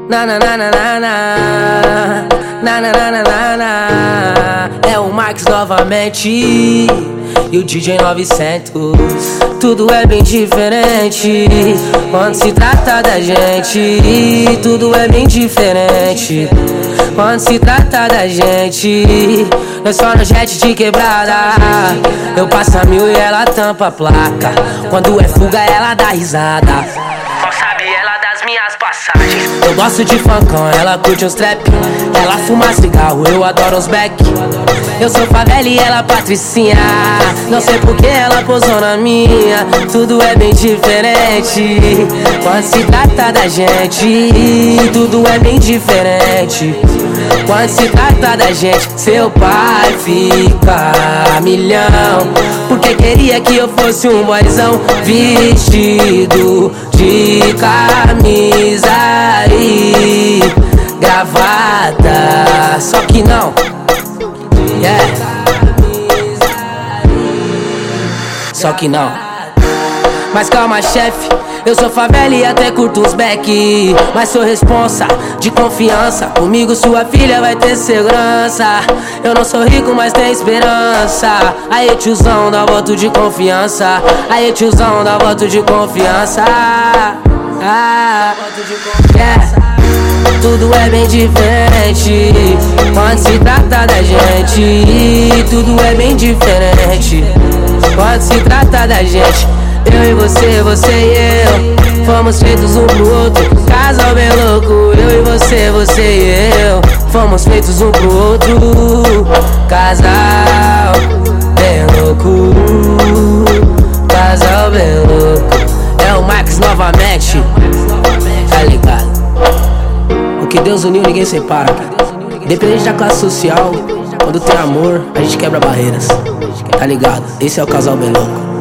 Na na na na na na na na na na na na. É o Max novamente e o DJ 900. Tudo é bem diferente quando se trata da gente. Tudo é bem diferente quando se trata da gente. Nós só no jet de quebrada. Eu passo a 1000 e ela tampa a placa. Quando é fuga ela dá risada. Mal sabe ela das minhas passagens. Eu gosto de funkão, ela curte uns trap. Ela fuma cigarro, eu adoro uns back. Eu sou favela e ela patricinha. Não sei porque ela posou na minha. Tudo é bem diferente quando se trata da gente. Tudo é bem diferente quando se trata da gente. Seu pai fica a milhão porque queria que eu fosse um boyzão vestido de camisa e gravata. Só que não, só que não. Mas calma, chefe, eu sou favela e até curto uns back. Mas sou responsa, de confiança. Comigo sua filha vai ter segurança. Eu não sou rico, mas tenho esperança. Aí tiozão, dá voto de confiança. Aí tiozão, dá voto de confiança. Tudo é bem diferente quando se trata da gente. Tudo é bem diferente quando se trata da gente. Eu e você, você e eu, fomos feitos um pro outro. Casal bem louco. Eu e você, você e eu, fomos feitos um pro outro. Casal bem louco. Casal bem louco. É o Max novamente. Tá ligado? O que Deus uniu ninguém separa. Independente da classe social, quando tem amor, a gente quebra barreiras. Tá ligado? Esse é o Casal bem louco.